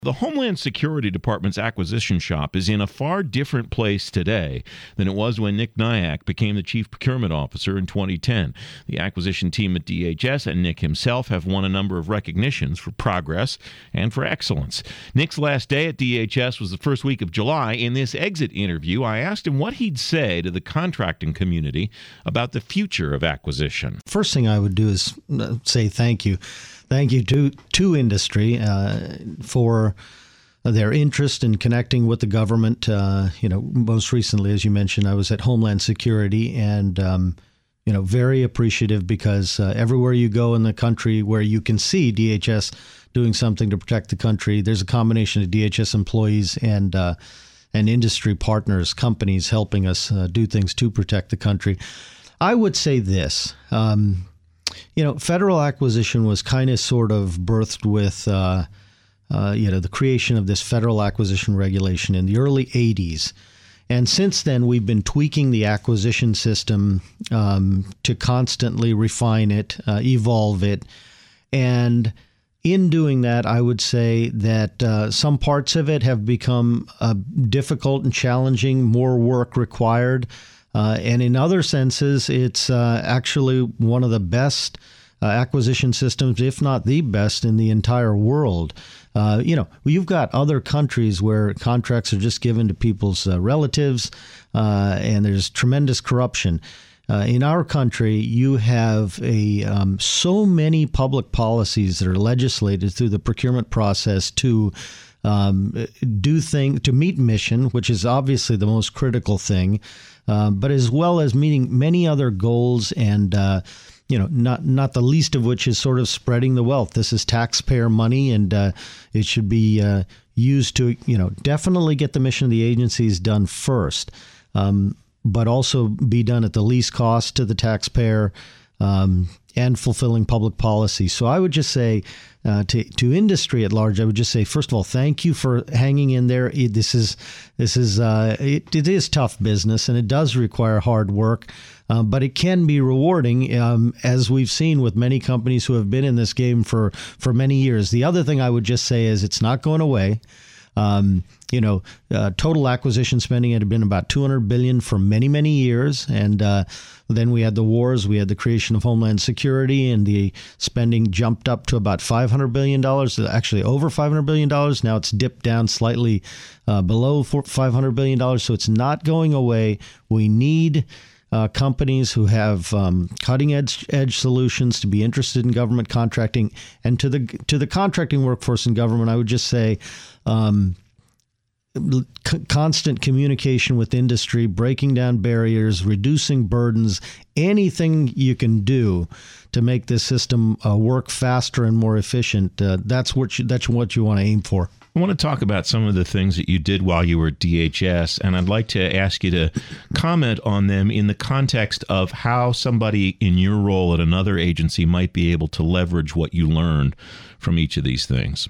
The Homeland Security Department's acquisition shop is in a far different place today than it was when Nick Nyack became the Chief Procurement Officer in 2010. The acquisition team at DHS and Nick himself have won a number of recognitions for progress and for excellence. Nick's last day at DHS was the first week of July. In this exit interview, I asked him what he'd say to the contracting community about the future of acquisition. First thing I would do is say thank you. Thank you to industry for their interest in connecting with the government. Most recently, as you mentioned, I was at Homeland Security and, very appreciative because everywhere you go in the country where you can see DHS doing something to protect the country, there's a combination of DHS employees and industry partners, companies helping us do things to protect the country. I would say this. Federal acquisition was kind of sort of birthed with, the creation of this federal acquisition regulation in the early 80s. And since then, we've been tweaking the acquisition system to constantly refine it, evolve it. And in doing that, I would say that some parts of it have become difficult and challenging, more work required. And in other senses, it's actually one of the best acquisition systems, if not the best, in the entire world. You've got other countries where contracts are just given to people's relatives, and there's tremendous corruption. In our country, you have so many public policies that are legislated through the procurement process to to meet mission, which is obviously the most critical thing, but as well as meeting many other goals and, not the least of which is sort of spreading the wealth. This is taxpayer money, and it should be used to, definitely get the mission of the agencies done first, but also be done at the least cost to the taxpayer, and fulfilling public policy. So I would just say to industry at large, I would just say, first of all, thank you for hanging in there. It is tough business, and it does require hard work, but it can be rewarding, as we've seen with many companies who have been in this game for many years. The other thing I would just say is it's not going away. Total acquisition spending had been about $200 billion for many, many years. And then we had the wars, we had the creation of Homeland Security, and the spending jumped up to about $500 billion, actually over $500 billion. Now it's dipped down slightly below $500 billion. So it's not going away. We need companies who have cutting edge solutions to be interested in government contracting. And to the contracting workforce in government, I would just say constant communication with industry, breaking down barriers, reducing burdens, anything you can do to make this system work faster and more efficient. That's what you want to aim for. I want to talk about some of the things that you did while you were at DHS, and I'd like to ask you to comment on them in the context of how somebody in your role at another agency might be able to leverage what you learned from each of these things.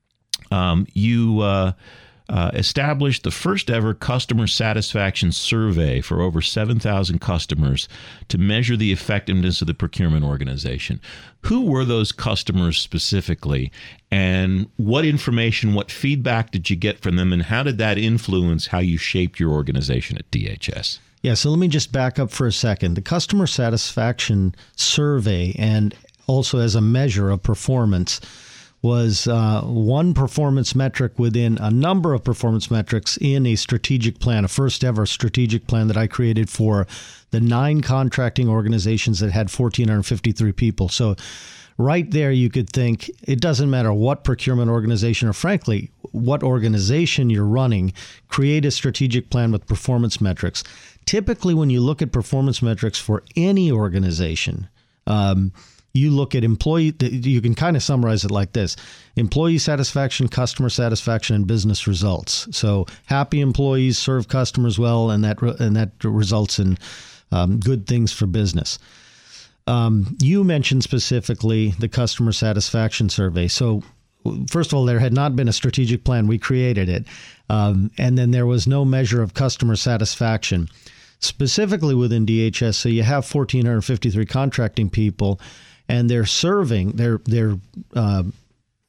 You established the first ever customer satisfaction survey for over 7,000 customers to measure the effectiveness of the procurement organization. Who were those customers specifically, and what information, what feedback did you get from them, and how did that influence how you shaped your organization at DHS? Yeah, so let me just back up for a second. The customer satisfaction survey, and also as a measure of performance, was one performance metric within a number of performance metrics in a strategic plan, a first ever strategic plan that I created for the 9 contracting organizations that had 1,453 people. So right there, you could think it doesn't matter what procurement organization or frankly, what organization you're running, create a strategic plan with performance metrics. Typically, when you look at performance metrics for any organization, you look at you can kind of summarize it like this: employee satisfaction, customer satisfaction, and business results. So happy employees serve customers well, and that results in good things for business. You mentioned specifically the customer satisfaction survey. So first of all, there had not been a strategic plan. We created it. And then there was no measure of customer satisfaction. Specifically within DHS, so you have 1,453 contracting people, and they're serving, they're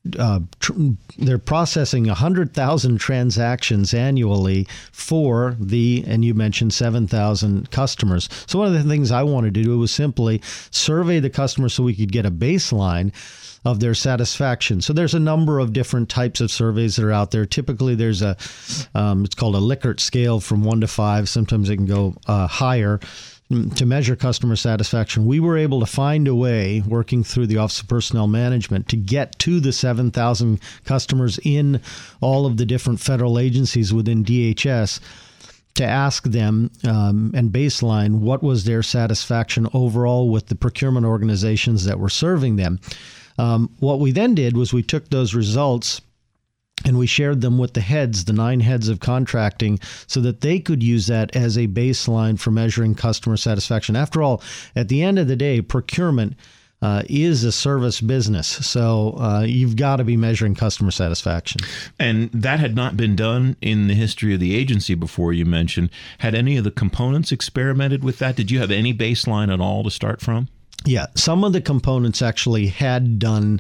they're processing 100,000 transactions annually for and you mentioned 7,000 customers. So one of the things I wanted to do was simply survey the customers so we could get a baseline of their satisfaction. So there's a number of different types of surveys that are out there. Typically, there's it's called a Likert scale from 1 to 5. Sometimes it can go higher to measure customer satisfaction. We were able to find a way, working through the Office of Personnel Management, to get to the 7,000 customers in all of the different federal agencies within DHS to ask them and baseline what was their satisfaction overall with the procurement organizations that were serving them. What we then did was we took those results and we shared them with the 9 heads of contracting, so that they could use that as a baseline for measuring customer satisfaction. After all, at the end of the day, procurement is a service business. So you've got to be measuring customer satisfaction. And that had not been done in the history of the agency before, you mentioned. Had any of the components experimented with that? Did you have any baseline at all to start from? Yeah, some of the components actually had done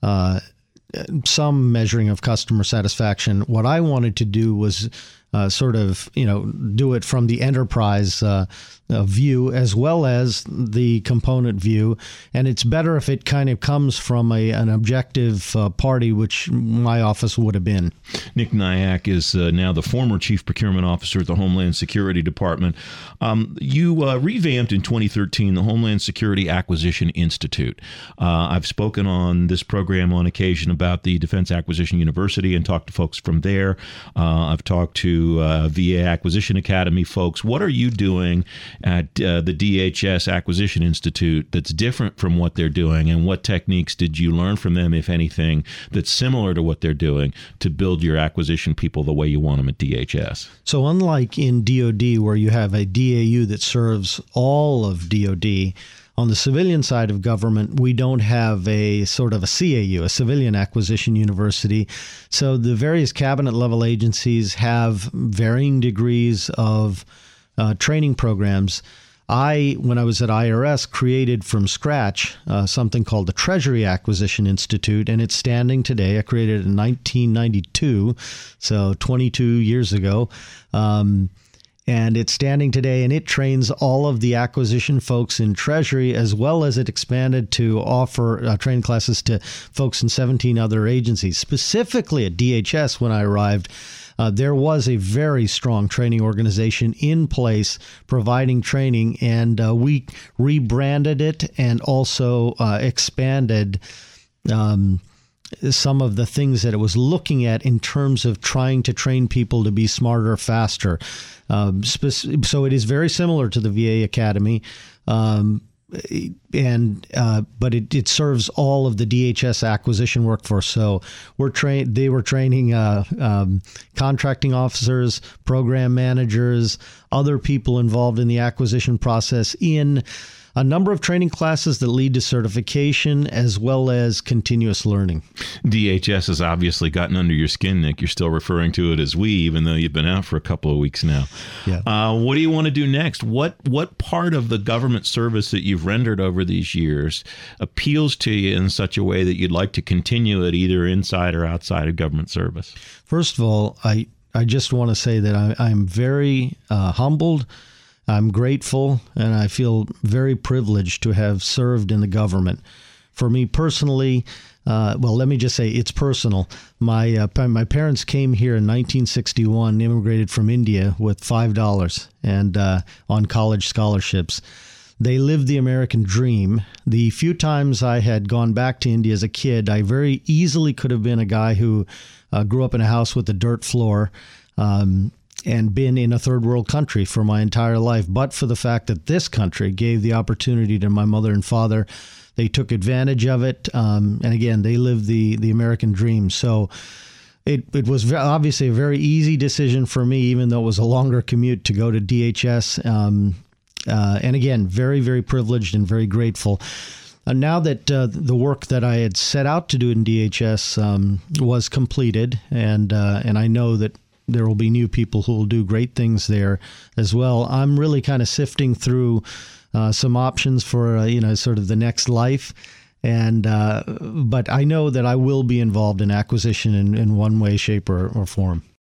some measuring of customer satisfaction. What I wanted to do was do it from the enterprise view as well as the component view. And it's better if it kind of comes from an objective party, which my office would have been. Nick Nyack is now the former Chief Procurement Officer at the Homeland Security Department. You revamped in 2013 the Homeland Security Acquisition Institute. I've spoken on this program on occasion about the Defense Acquisition University and talked to folks from there. I've talked to VA Acquisition Academy folks. What are you doing at the DHS Acquisition Institute that's different from what they're doing, and what techniques did you learn from them, if anything, that's similar to what they're doing to build your acquisition people the way you want them at DHS? So unlike in DOD, where you have a DAU that serves all of DOD, on the civilian side of government, we don't have a sort of a CAU, a Civilian Acquisition University. So the various cabinet level agencies have varying degrees of training programs. When I was at IRS, created from scratch something called the Treasury Acquisition Institute, and it's standing today. I created it in 1992, so 22 years ago. And it's standing today, and it trains all of the acquisition folks in Treasury, as well as it expanded to offer training classes to folks in 17 other agencies. Specifically at DHS, when I arrived, there was a very strong training organization in place providing training, and we rebranded it and also expanded some of the things that it was looking at in terms of trying to train people to be smarter, faster. So it is very similar to the VA Academy, but it serves all of the DHS acquisition workforce. So they were training contracting officers, program managers, other people involved in the acquisition process in a number of training classes that lead to certification as well as continuous learning. DHS has obviously gotten under your skin, Nick. You're still referring to it as we, even though you've been out for a couple of weeks now. Yeah. What do you want to do next? What part of the government service that you've rendered over these years appeals to you in such a way that you'd like to continue it either inside or outside of government service? First of all, I just want to say that I'm very humbled. I'm grateful, and I feel very privileged to have served in the government. For me personally, let me just say it's personal. My parents came here in 1961, immigrated from India with $5 and on college scholarships. They lived the American dream. The few times I had gone back to India as a kid, I very easily could have been a guy who grew up in a house with a dirt floor, and been in a third world country for my entire life. But for the fact that this country gave the opportunity to my mother and father, they took advantage of it. And again, they lived the American dream. So it was obviously a very easy decision for me, even though it was a longer commute to go to DHS. And again, very, very privileged and very grateful. Now that the work that I had set out to do in DHS was completed, and I know that there will be new people who will do great things there as well, I'm really kind of sifting through some options for sort of the next life. And but I know that I will be involved in acquisition in one way, shape, or form.